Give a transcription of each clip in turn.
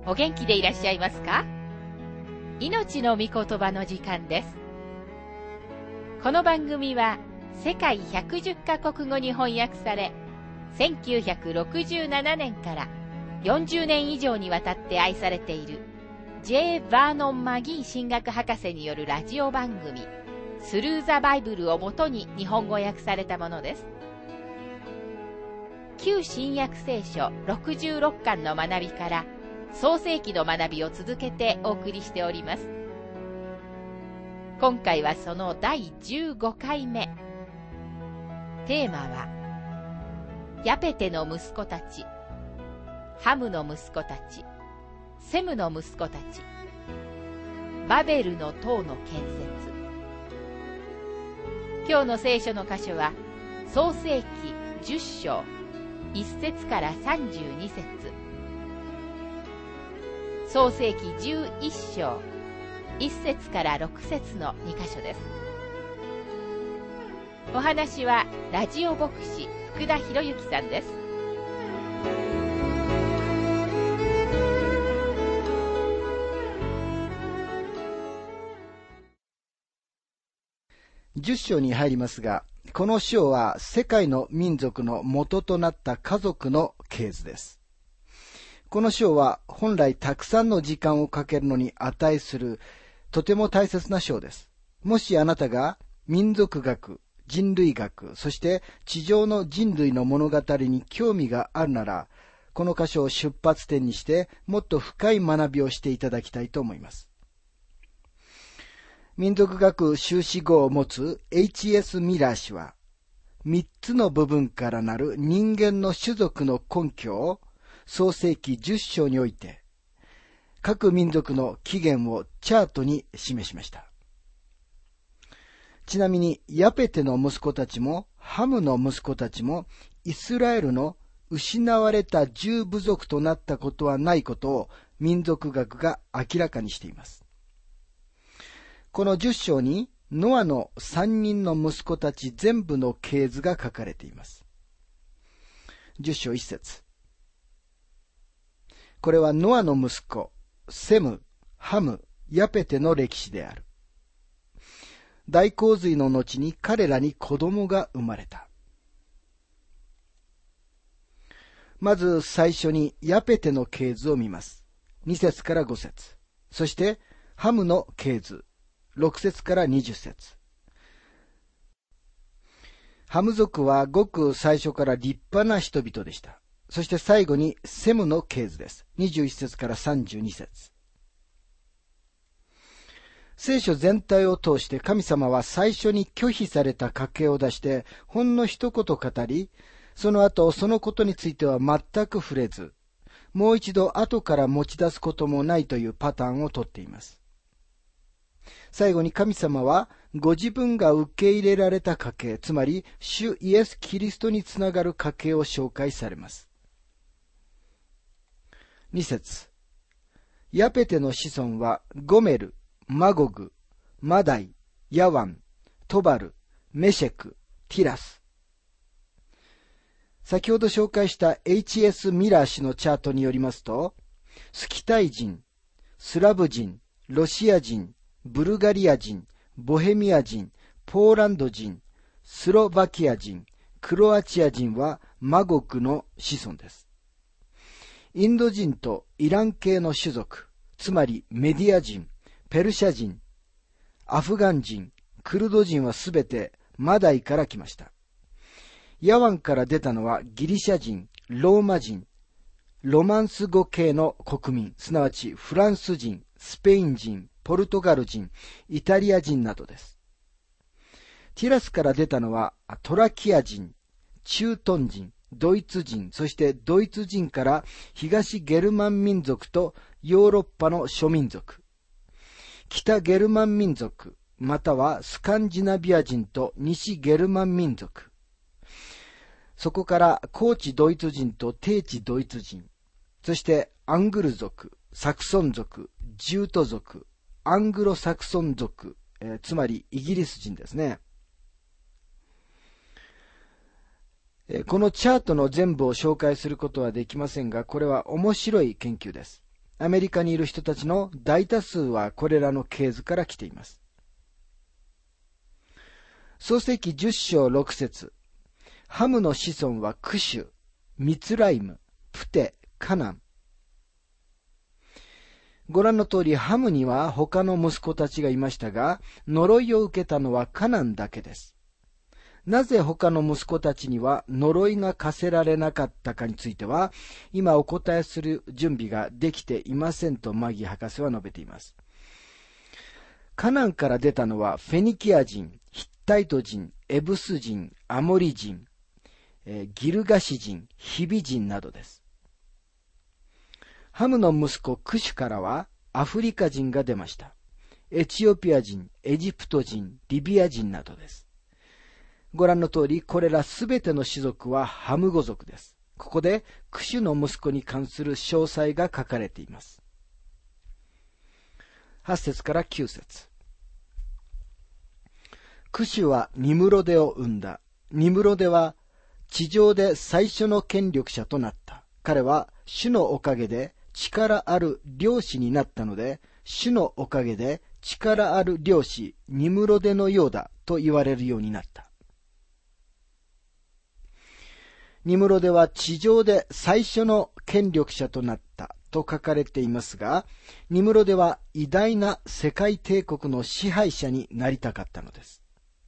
お元気でいらっしゃいますか？命の御言葉の時間です。この番組は世界110カ国語に翻訳され、1967年から40年以上にわたって愛されている J. バーノン・マギー神学博士によるラジオ番組スルーザ・バイブルをもとに日本語訳されたものです。旧新約聖書66巻の学びから創世記の学びを続けてお送りしております。今回はその第15回目。テーマはヤペテの息子たち、ハムの息子たち、セムの息子たち、バベルの塔の建設。今日の聖書の箇所は創世記10章1節から32節、創世記11章1節から6節の2箇所です。お話はラジオ牧師福田博之さんです。 10章に入りますが、この章は世界の民族の元となった家族の系図です。この章は本来たくさんの時間をかけるのに値するとても大切な章です。もしあなたが民族学、人類学、そして地上の人類の物語に興味があるなら、この箇所を出発点にしてもっと深い学びをしていただきたいと思います。民族学修士号を持つ H.S. ミラー氏は、3つの部分からなる人間の種族の根拠を創世記10章において、各民族の起源をチャートに示しました。ちなみに、ヤペテの息子たちも、ハムの息子たちも、イスラエルの失われた10部族となったことはないことを民族学が明らかにしています。この10章に、ノアの3人の息子たち全部の系図が書かれています。10章1節。これはノアの息子、セム、ハム、ヤペテの歴史である。大洪水の後に彼らに子供が生まれた。まず最初にヤペテの系図を見ます。2節から5節。そしてハムの系図。6節から20節。ハム族はごく最初から立派な人々でした。そして最後にセムの系図です。21節から32節。聖書全体を通して神様は最初に拒否された家系を出してほんの一言語り、その後そのことについては全く触れず、もう一度後から持ち出すこともないというパターンをとっています。最後に神様はご自分が受け入れられた家系、つまり主イエス・キリストにつながる家系を紹介されます。2節。ヤペテの子孫はゴメル、マゴグ、マダイ、ヤワン、トバル、メシェク、ティラス。先ほど紹介した H.S. ミラー氏のチャートによりますと、スキタイ人、スラブ人、ロシア人、ブルガリア人、ボヘミア人、ポーランド人、スロバキア人、クロアチア人はマゴグの子孫です。インド人とイラン系の種族、つまりメディア人、ペルシャ人、アフガン人、クルド人はすべてマダイから来ました。ヤワンから出たのはギリシャ人、ローマ人、ロマンス語系の国民、すなわちフランス人、スペイン人、ポルトガル人、イタリア人などです。ティラスから出たのはトラキア人、駐屯人、ドイツ人、そしてドイツ人から東ゲルマン民族とヨーロッパの諸民族、北ゲルマン民族、またはスカンジナビア人と西ゲルマン民族、そこから高地ドイツ人と低地ドイツ人、そしてアングル族、サクソン族、ジュート族、アングロサクソン族、つまりイギリス人ですね。このチャートの全部を紹介することはできませんが、これは面白い研究です。 アメリカにいる人たちの大多数はこれらの系図から来ています。創世記10章6節、ハムの子孫はクシュ、ミツライム、プテ、カナン。ご覧の通り、ハムには他の息子たちがいましたが、呪いを受けたのはカナンだけです。なぜ他の息子たちには呪いが課せられなかったかについては、今お答えする準備ができていませんとマギー博士は述べています。カナンから出たのはフェニキア人、ヒッタイト人、エブス人、アモリ人、ギルガシ人、ヒビ人などです。ハムの息子クシュからはアフリカ人が出ました。エチオピア人、エジプト人、リビア人などです。ご覧の通り、これらすべての氏族はハム語族です。ここでクシュの息子に関する詳細が書かれています。8節から9節。クシュはニムロデを生んだ。ニムロデは地上で最初の権力者となった。彼は主のおかげで力ある領主になったので、主のおかげで力ある領主ニムロデのようだと言われるようになった。ニムロデは地上で最初の権力者となったと書かれていますが、ニムロデは偉大な世界帝国の支配者になりたかったのです。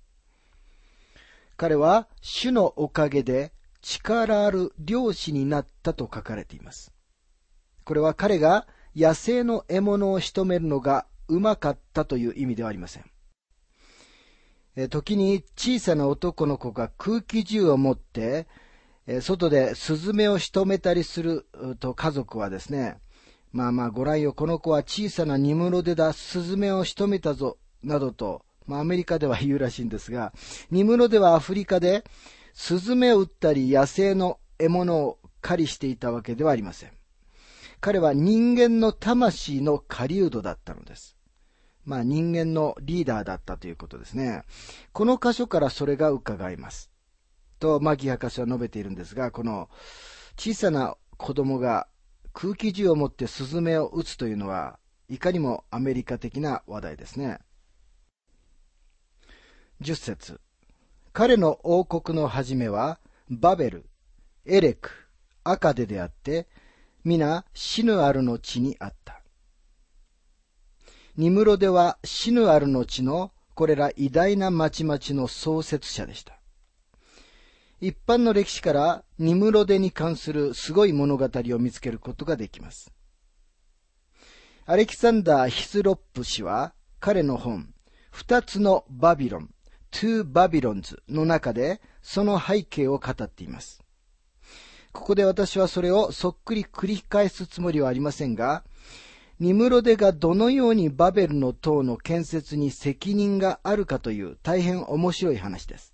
彼は主のおかげで力ある領主になったと書かれています。これは彼が野生の獲物を仕留めるのがうまかったという意味ではありません。時に小さな男の子が空気銃を持って外でスズメを仕留めたりすると家族はですね、ご覧よ、この子は小さなニムロデだ、スズメを仕留めたぞ、などと、アメリカでは言うらしいんですが、ニムロデはアフリカでスズメを撃ったり野生の獲物を狩りしていたわけではありません。彼は人間の魂の狩人だったのです。人間のリーダーだったということですね。この箇所からそれが伺えます。とマギー博士は述べているんですが、この小さな子供が空気銃を持ってスズメを撃つというのは、いかにもアメリカ的な話題ですね。10節。彼の王国の始めは、バベル、エレク、アカデであって、皆シヌアルの地にあった。ニムロデはシヌアルの地のこれら偉大な町々の創設者でした。一般の歴史からニムロデに関するすごい物語を見つけることができます。アレキサンダー・ヒスロップ氏は彼の本、二つのバビロン、Two Babylons の中でその背景を語っています。ここで私はそれをそっくり繰り返すつもりはありませんが、ニムロデがどのようにバベルの塔の建設に責任があるかという大変面白い話です。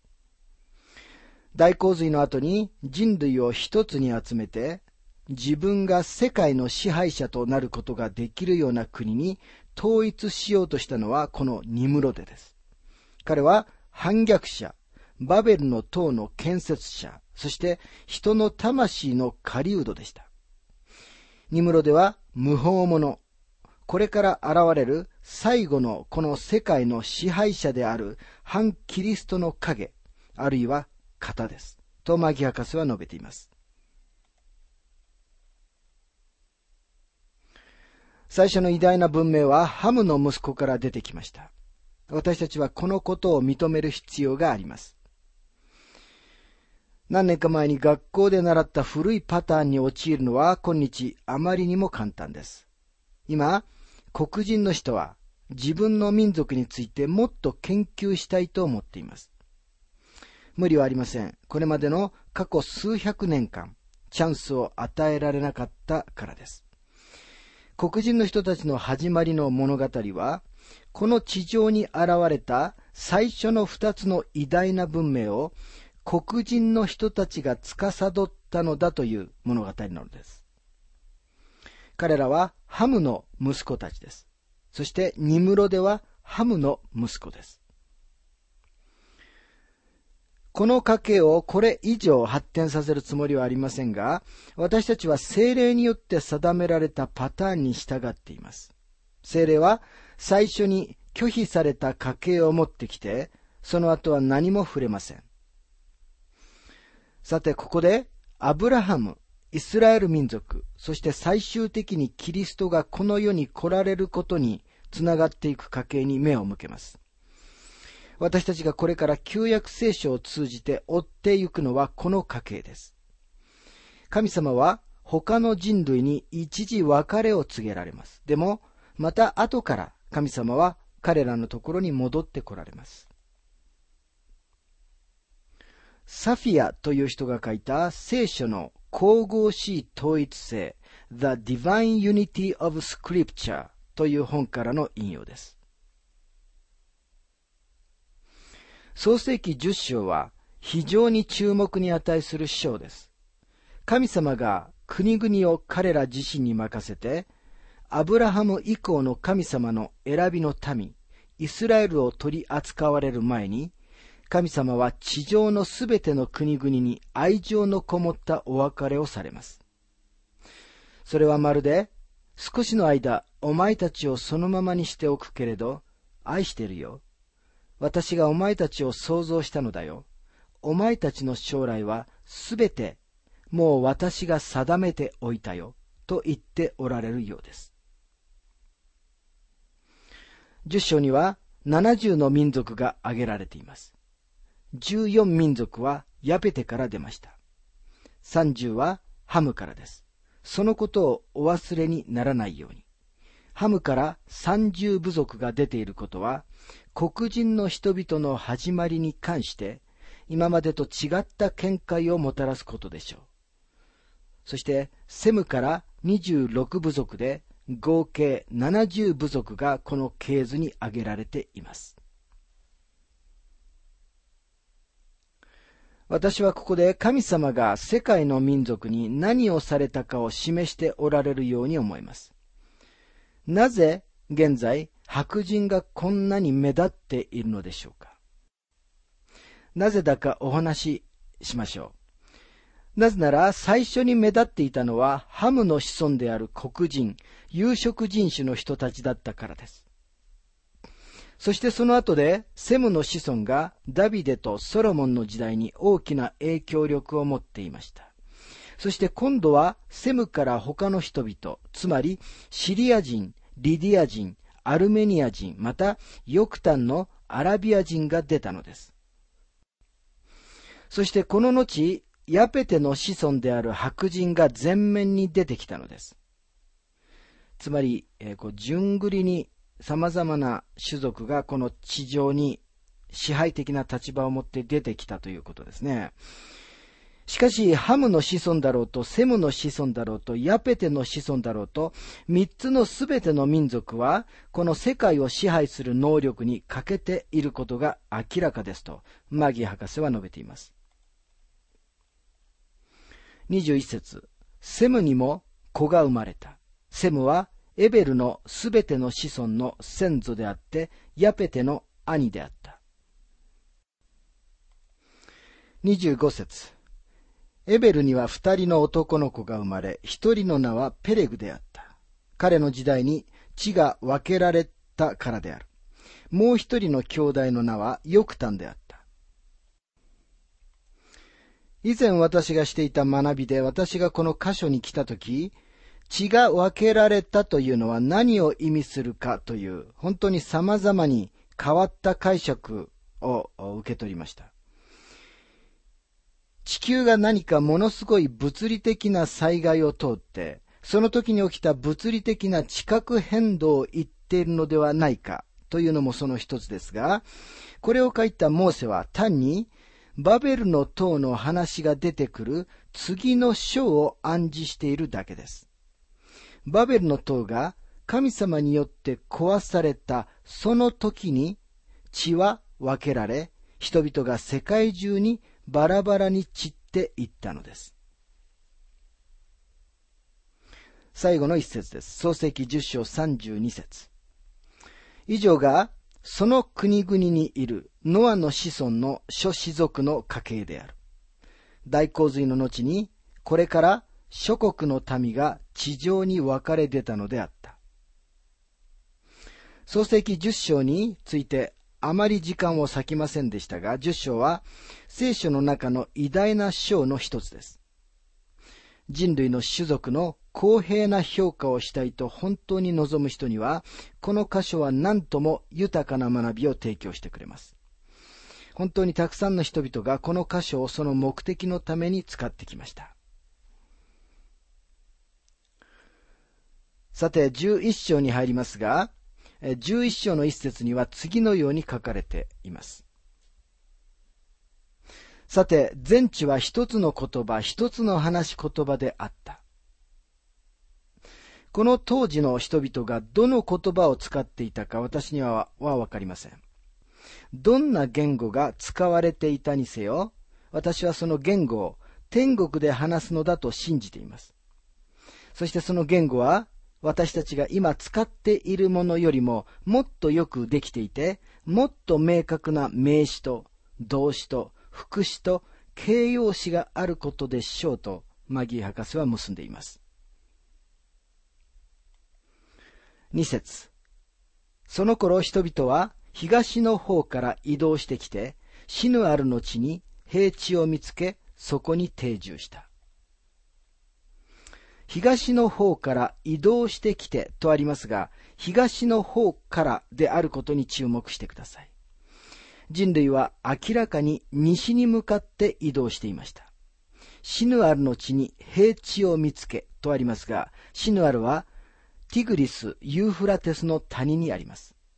大洪水の後に人類を一つに集めて、自分が世界の支配者となることができるような国に統一しようとしたのはこのニムロデです。彼は反逆者、バベルの塔の建設者、そして人の魂の狩人でした。ニムロデは無法者、これから現れる最後のこの世界の支配者である反キリストの影、あるいは型です。とマギ博士は述べています。最初の偉大な文明はハムの息子から出てきました。私たちはこのことを認める必要があります。何年か前に学校で習った古いパターンに陥るのは今日あまりにも簡単です。今、黒人の人は自分の民族についてもっと研究したいと思っています。無理はありません。これまでの過去数百年間、チャンスを与えられなかったからです。黒人の人たちの始まりの物語は、この地上に現れた最初の二つの偉大な文明を黒人の人たちが司ったのだという物語なのです。彼らはハムの息子たちです。そしてニムロデはハムの息子です。 この家系をこれ以上発展させるつもりはありませんが、私たちは聖霊によって定められたパターンに従っています。聖霊は最初に拒否された家系を持ってきて、その後は何も触れません。さて、ここでアブラハム、イスラエル民族、そして最終的にキリストがこの世に来られることにつながっていく家系に目を向けます。私たちがこれから旧約聖書を通じて追っていくのはこの家系です。神様は他の人類に一時別れを告げられます。でも、また後から神様は彼らのところに戻って来られます。サフィアという人が書いた聖書の神々しい統一性 The Divine Unity of Scripture という本からの引用です。創世記10章は非常に注目に値する章です。神様が国々を彼ら自身に任せて、アブラハム以降の神様の選びの民、イスラエルを取り扱われる前に、神様は地上のすべての国々に愛情のこもったお別れをされます。それはまるで、少しの間お前たちをそのままにしておくけれど、愛してるよ。私がお前たちを創造したのだよ。お前たちの将来はすべてもう私が定めておいたよ。と言っておられるようです。10章には70の民族が挙げられています。14民族はヤペテから出ました。30はハムからです。そのことをお忘れにならないように。ハムから30部族が出ていることは、黒人の人々の始まりに関して、今までと違った見解をもたらすことでしょう。そして、セムから26部族で、合計70部族がこの系図に挙げられています。私はここで神様が世界の民族に何をされたかを示しておられるように思います。なぜ現在白人がこんなに目立っているのでしょうか。なぜだかお話ししましょう。なぜなら最初に目立っていたのはハムの子孫である黒人、有色人種の人たちだったからです。そしてその後でセムの子孫がダビデとソロモンの時代に大きな影響力を持っていました。そして今度はセムから他の人々、つまりシリア人、リディア人、アルメニア人、またヨクタンのアラビア人が出たのです。そしてこの後、ヤペテの子孫である白人が前面に出てきたのです。つまり、順繰りに様々な種族がこの地上に支配的な立場を持って出てきたということですね。しかし、ハムの子孫だろうと、セムの子孫だろうと、ヤペテの子孫だろうと、三つのすべての民族は、この世界を支配する能力に欠けていることが明らかですと、マギー博士は述べています。21節、セムにも子が生まれた。セムはエベルのすべての子孫の先祖であって、ヤペテの兄であった。25節、エベルには2人の男の子が生まれ、1人の名はペレグであった。彼の時代に地が分けられたからである。もう1人の兄弟の名はヨクタンであった。以前私がしていた学びで、私がこの箇所に来たとき、血が分けられたというのは何を意味するかという、本当に様々に変わった解釈を受け取りました。地球が何かものすごい物理的な災害を通って、その時に起きた物理的な地殻変動を言っているのではないかというのもその一つですが、これを書いたモーセは単にバベルの塔の話が出てくる次の章を暗示しているだけです。バベルの塔が神様によって壊されたその時に血は分けられ、人々が世界中にバラバラに散っていったのです。最後の一節です。創世記10章32節。以上がその国々にいるノアの子孫の諸氏族の家系である。大洪水の後に、これから諸国の民が地上に分かれ出たのであった。創世記10章についてあまり時間を割きませんでしたが、10章は聖書の中の偉大な章の一つです。人類の種族の公平な評価をしたいと本当に望む人には、この箇所は何とも豊かな学びを提供してくれます。本当にたくさんの人々がこの箇所をその目的のために使ってきました。さて、11章に入りますが、11章の一節には次のように書かれています。さて、全地は一つの言葉、一つの話し言葉であった。この当時の人々がどの言葉を使っていたか私にはわかりません。どんな言語が使われていたにせよ、私はその言語を天国で話すのだと信じています。そしてその言語は私たちが今使っているものよりももっとよくできていて、もっと明確な名詞と動詞と副詞と形容詞があることでしょうとマギー博士は結んでいます。2節。その頃人々は東の方から移動してきて、シヌアルの地に平地を見つけ、そこに定住した。東の方から移動してきてとありますが、東の方からであることに注目してください。人類は明らかに西に向かって移動していました。シヌアルの地に平地を見つけとありますが、シヌアルはティグリス・ユーフラテスの谷にあります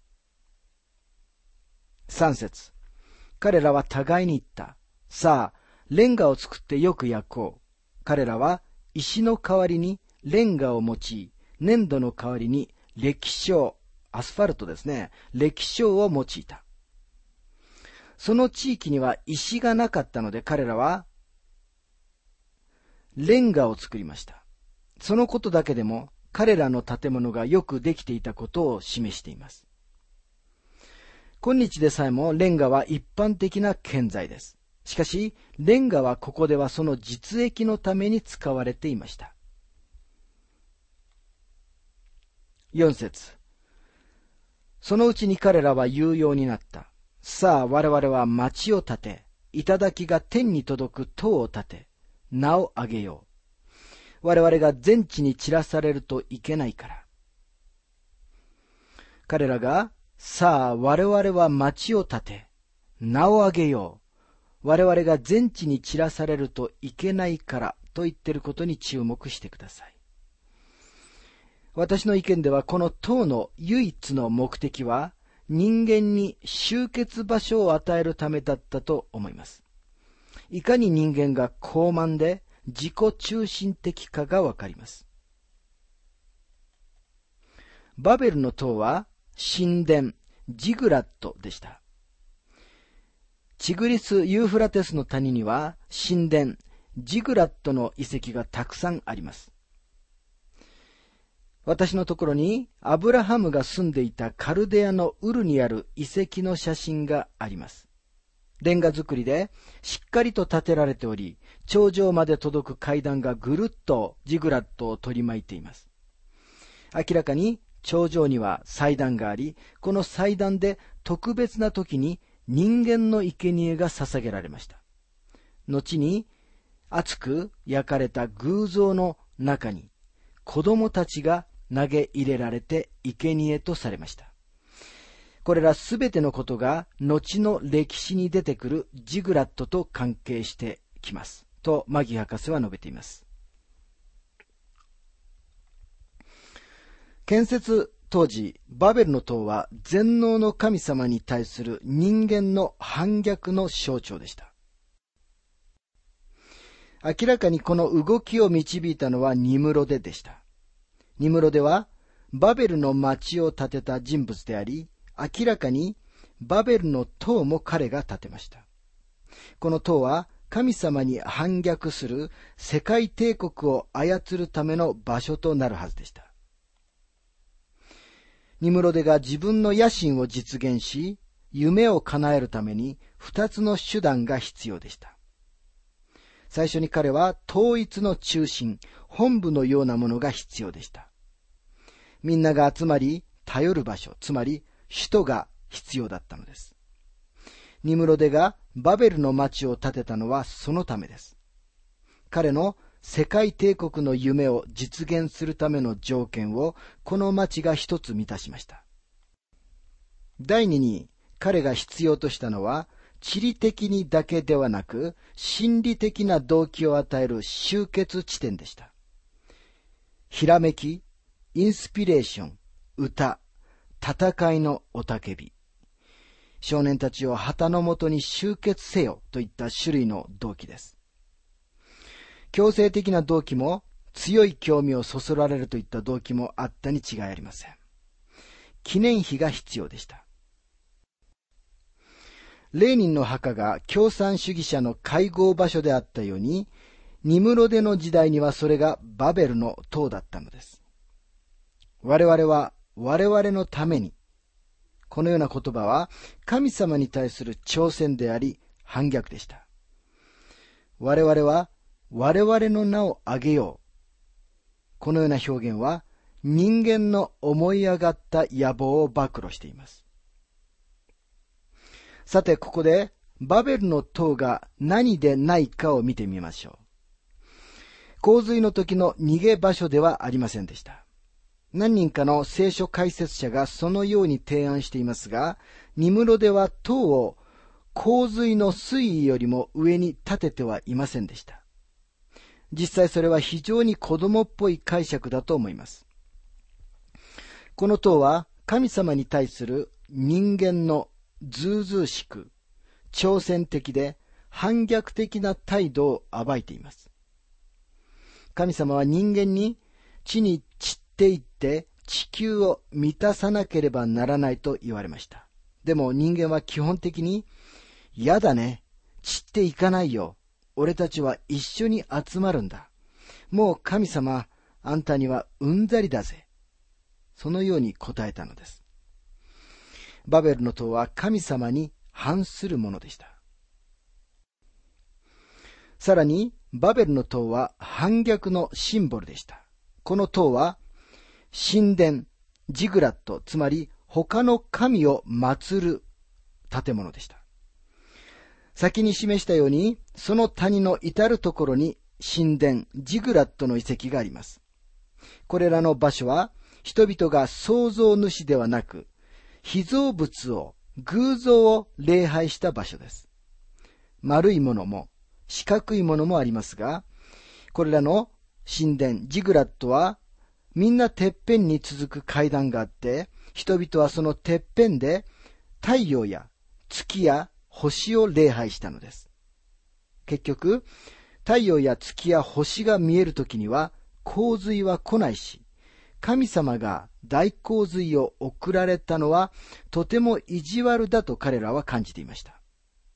。3節。彼らは互いに言った。さあ、レンガを作ってよく焼こう。彼らは石の代わりにレンガを用い、粘土の代わりに礫硝、アスファルトですね、礫硝を用いた。その地域には石がなかったので彼らはレンガを作りました。そのことだけでも彼らの建物がよくできていたことを示しています。今日でさえもレンガは一般的な建材です。しかし、レンガはここではその実益のために使われていました。4節。そのうちに彼らは言うようになった。さあ、我々は町を建て、頂が天に届く塔を建て、名を挙げよう。我々が全地に散らされるといけないから。彼らが、さあ、我々は町を建て、名を挙げよう。我々が全地に散らされるといけないからと言っていることに注目してください。私の意見ではこの塔の唯一の目的は人間に集結場所を与えるためだったと思います。いかに人間が高慢で自己中心的かがわかります。バベルの塔は神殿ジグラットでした。チグリス・ユーフラテスの谷には神殿ジグラットの遺跡がたくさんあります。私のところにアブラハムが住んでいたカルデアのウルにある遺跡の写真があります。レンガ造りでしっかりと建てられており、頂上まで届く階段がぐるっとジグラットを取り巻いています。明らかに頂上には祭壇があり、この祭壇で特別な時に人間の生贄が捧げられました。後に熱く焼かれた偶像の中に子供たちが投げ入れられて生贄とされました。これらすべてのことが後の歴史に出てくるジグラットと関係してきますとマギ博士は述べています。建設当時、バベルの塔は全能の神様に対する人間の反逆の象徴でした。明らかにこの動きを導いたのはニムロデでした。ニムロデはバベルの町を建てた人物であり、明らかにバベルの塔も彼が建てました。この塔は神様に反逆する世界帝国を操るための場所となるはずでした。 ニムロデが自分の野心を実現し、夢を叶えるために二つの手段が必要でした。最初に彼は統一の中心、本部のようなものが必要でした。みんなが集まり、頼る場所、つまり首都が必要だったのです。ニムロデがバベルの町を建てたのはそのためです。彼の世界帝国の夢を実現するための条件をこの町が一つ満たしました。第二に彼が必要としたのは地理的にだけではなく心理的な動機を与える集結地点でした。ひらめき、インスピレーション、歌、戦いの雄たけび。少年たちを旗のもとに集結せよといった種類の動機です。強制的な動機も強い興味をそそられるといった動機もあったに違いありません。記念碑が必要でした。レーニンの墓が共産主義者の会合場所であったように、ニムロデの時代にはそれがバベルの塔だったのです。我々は我々のために、このような言葉は神様に対する挑戦であり反逆でした。我々は我々の名を挙げよう。このような表現は人間の思い上がった野望を暴露しています。さてここでバベルの塔が何でないかを見てみましょう。洪水の時の逃げ場所ではありませんでした。何人かの聖書解説者がそのように提案していますが、ニムロデは塔を洪水の水位よりも上に建ててはいませんでした。実際それは非常に子供っぽい解釈だと思います。この塔は神様に対する人間のずうずうしく、挑戦的で反逆的な態度を暴いています。神様は人間に地に散っていって地球を満たさなければならないと言われました。でも人間は基本的に、やだね、散っていかないよ。俺たちは一緒に集まるんだ。もう神様、あんたにはうんざりだぜ。そのように答えたのです。バベルの塔は神様に反するものでした。さらに、バベルの塔は反逆のシンボルでした。この塔は、神殿、ジグラット、つまり他の神を祀る建物でした。先に示したように、その谷の至るところに神殿、ジグラットの遺跡があります。これらの場所は、人々が創造主ではなく、被造物を、偶像を礼拝した場所です。丸いものも、四角いものもありますが、これらの神殿、ジグラットは、みんなてっぺんに続く階段があって、人々はそのてっぺんで太陽や月や星を礼拝したのです。結局、太陽や月や星が見えるときには洪水は来ないし、神様が大洪水を送られたのはとても意地悪だと彼らは感じていました。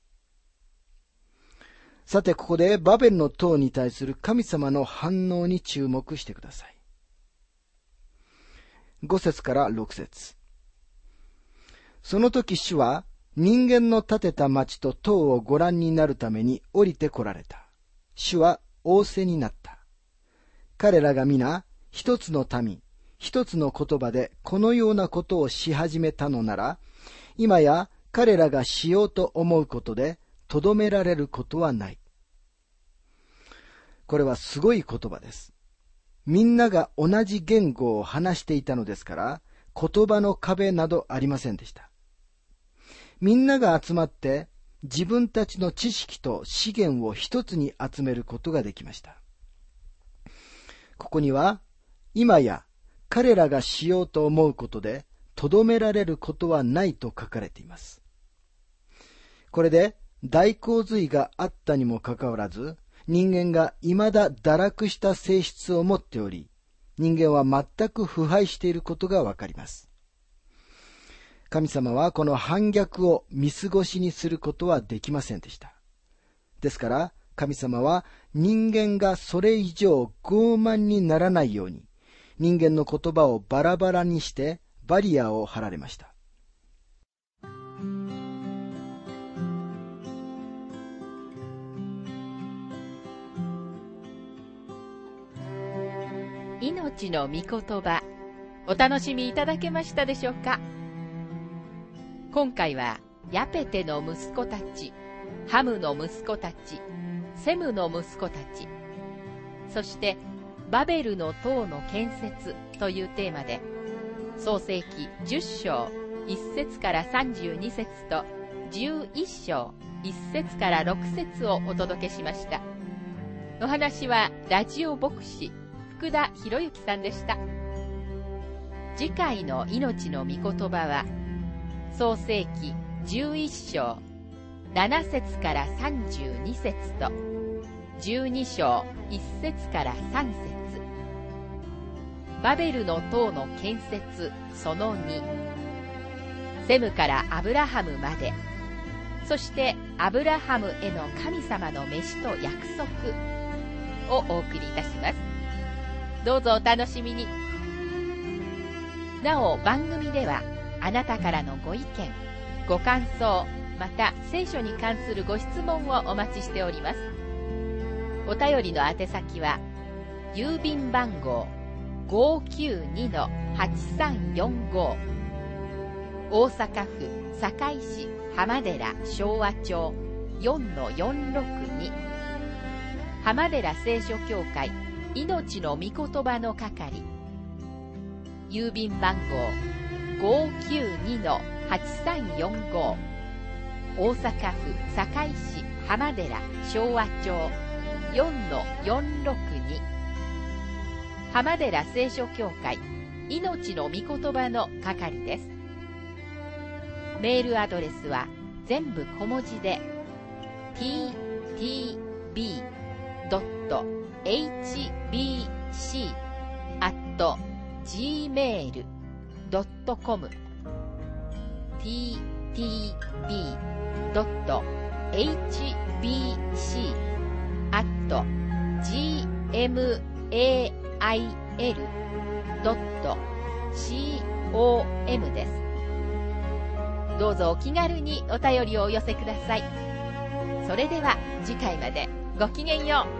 さてここでバベルの塔に対する神様の反応に注目してください。5節から6節。その時主は人間の建てた町と塔をご覧になるために降りて来られた。主は仰せになった。彼らが皆一つの民、一つの言葉でこのようなことをし始めたのなら、今や彼らがしようと思うことでとどめられることはない。これはすごい言葉です。みんなが同じ言語を話していたのですから、言葉の壁などありませんでした。みんなが集まって自分たちの知識と資源を一つに集めることができました。ここには、今や彼らがしようと思うことでとどめられることはないと書かれています。これで大洪水があったにもかかわらず、人間が未だ堕落した性質を持っており、人間は全く腐敗していることがわかります。神様はこの反逆を見過ごしにすることはできませんでした。ですから神様は人間がそれ以上傲慢にならないように、人間の言葉をバラバラにしてバリアを張られました。 命の御言葉、お楽しみいただけましたでしょうか。今回はヤペテの息子たち、ハムの息子たち、セムの息子たち、そしてバベルの塔の建設というテーマで、創世記10章1節から32節と11章1節から6節をお届けしました。お話はラジオ牧師福田博之さんでした。次回の命の御言葉は、創世記11章7節から32節と12章1節から3節、バベルの塔の建設その2、セムからアブラハムまで、そしてアブラハムへの神様の召しと約束をお送りいたします。どうぞお楽しみに。なお番組ではあなたからのご意見、ご感想、また聖書に関するご質問をお待ちしております。お便りの宛先は郵便番号 592-8345 大阪府堺市浜寺昭和町 4-462 浜寺聖書協会命の御言葉の係、郵便番号 592-8345 大阪府堺市浜寺昭和町 4-462 浜寺聖書協会命の御言葉の係です。メールアドレスは全部小文字で ttb.hbc@gmail.com ttb.hbc@gmail.com です。どうぞお気軽にお便りをお寄せください。それでは次回までごきげんよう。